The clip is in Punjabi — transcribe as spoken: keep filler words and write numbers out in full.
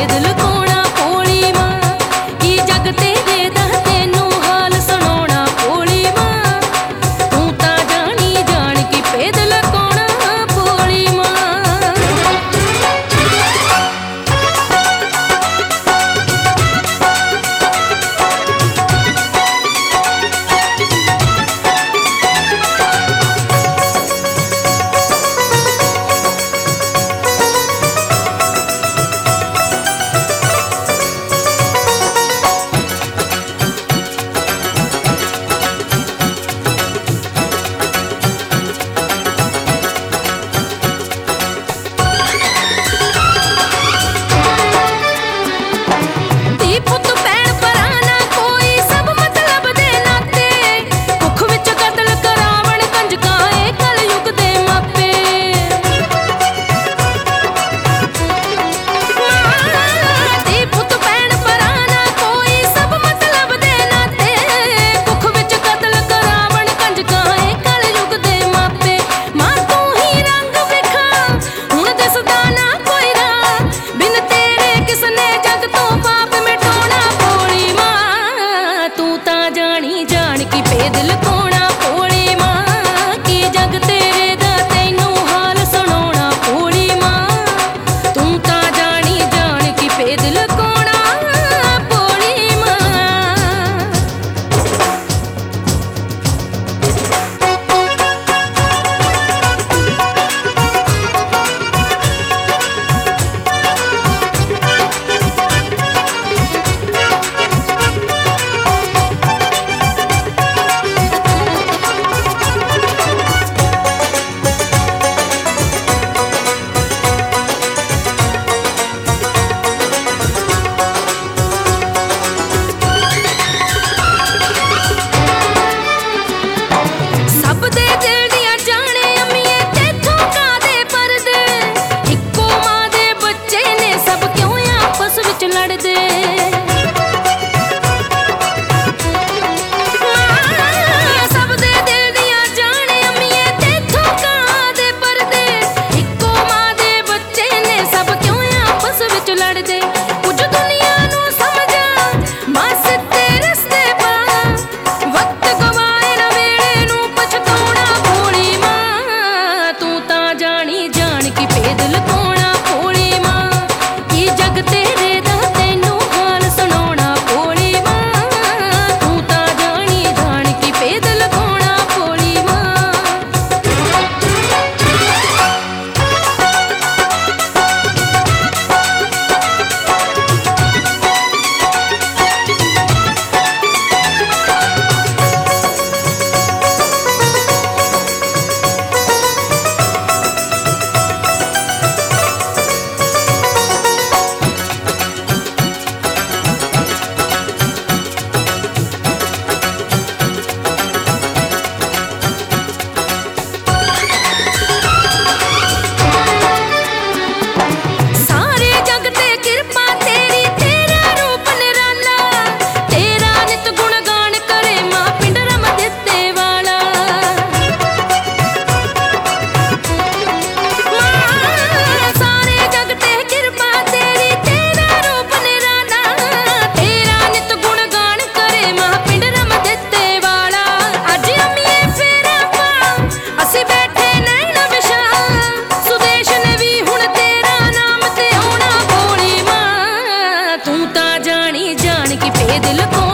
ਭੇਦ ਲੁਕਾਉਣਾ ਭੋਲੀ ਮਾਂ। ਕੀ ਜਗ ਤੇਰੇ ਦਾ ਤੈਨੂੰ ਹਾਲ ਸੁਣਾਉਣਾ ਭੋਲੀ ਮਾਂ। ਤੂੰ ਤਾਂ ਜਾਣੀ ਜਾਣ ਕੀ ਭੇਦ ਲੁਕਾਉਣਾ ਭੋਲੀ ਮਾਂ। ਭੇਦ ਲੁਕਾਉਣਾ ਭੋਲੀ ਮਾਂ। ਕੀ ਜਗ ਤੇਰੇ ਦਾ ਤੈਨੂੰ ਹਾਲ ਸੁਣਾਉਣਾ ਭੋਲੀ ਮਾਂ। ਤੂੰ ਤਾਂ ਜਾਣੀ ਜਾਣ ਕੀ ਭੇਦ ਲੁਕਾਉਣਾ ਭੋਲੀ ਮਾਂ। ਭੇਦ ਲੁਕਾਉਣਾ ਭੋਲੀ ਮਾਂ। ਕੀ ਜਗ ਤੇਰੇ ਦਾ ਤੈਨੂੰ ਹਾਲ ਸੁਣਾਉਣਾ ਭੋਲੀ ਮਾਂ। ਤੂੰ ਤਾਂ ਜਾਣੀ ਜਾਣ ਕੀ ਭੇਦ ਲੁਕਾਉਣਾ ਭੋਲੀ ਮਾਂ। ਭੇਦ ਲੁਕਾਉਣਾ